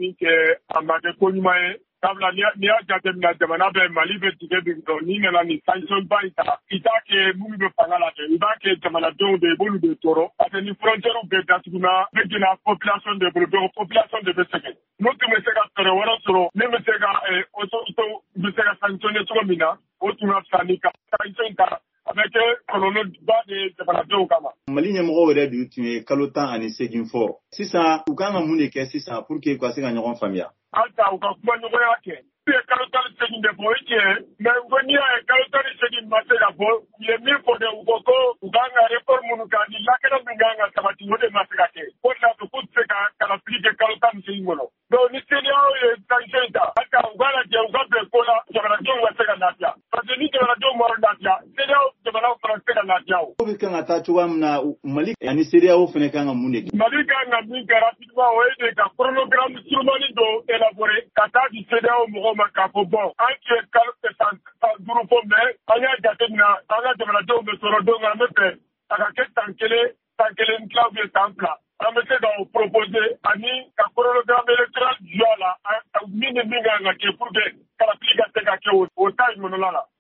min kɛ a ma kɛ ko ɲuman ye. Sabula n'i y'a jateminɛ jamana bɛ Mali bɛ tigɛ bi dɔn n'i nana ni sanction ba in ta i t'a kɛ minnu bɛ fanga la dɛ i b'a kɛ jamanadenw de i b'olu de tɔɔrɔ parce que ni frontière bɛɛ datuguna bɛ jɛna population de bolo donc population de bɛ sɛgɛn n'o tun bɛ se ka fɛɛrɛ wɛrɛ sɔrɔ min bɛ se ka autorité bɛ se ka sanctionner cogo min na o tun ka fisa ni ka sanction ta a bɛ kɛ kɔlɔlɔba de ye jamanadenw kama. Mali ɲɛmɔgɔw yɛrɛ de tun ye kalo 18 fɔ sisan u kan ka mun de kɛ sisan pour que u ka se ka ɲɔgɔn faamuya. Halisa u ka kuma ɲɔgɔnya kɛ. U ye kalo 18 de fɔ o ye tiɲɛ mais u ko n'i y'a ye kalo 18 ma se ka bɔ u ye min fɔ de u ko ko u kan ka réforme minnu kɛ ani lakana min kan ka sabati o de ma se ka kɛ o de la k'u tɛ se ka kalafili kɛ kalo 18 kɔnɔ donc ni CEDEAO ye sanction ta halisa u k'a lajɛ u ka bɛn ko la jamanadenw ka se ka lafiya parce que ni jamanadenw ma lafiya CEDEAO jamanaw fana tɛ se ka lafiya o. Ko bɛ kan ka taa cogoya min na Mali ani CEDEAO fana kan ka mun de kɛ. Mali kan ka min kɛ rapidement o ye de ka chronogramme surmani dɔ élaborer ka taa di CEDEAO mɔgɔw ma k'a fɔ bon an tun ye kalo 5 fɔ mais an y'a jateminɛ an ka jamanadenw bɛ sɔrɔ donc an bɛ fɛ a ka kɛ san kelen tila ou bien san fila an bɛ se ka o proposer ani ka chronogramme électoral jɔ a la min ni min kan ka kɛ pour que kalafili ka se ka kɛ o temps kɔnɔna la.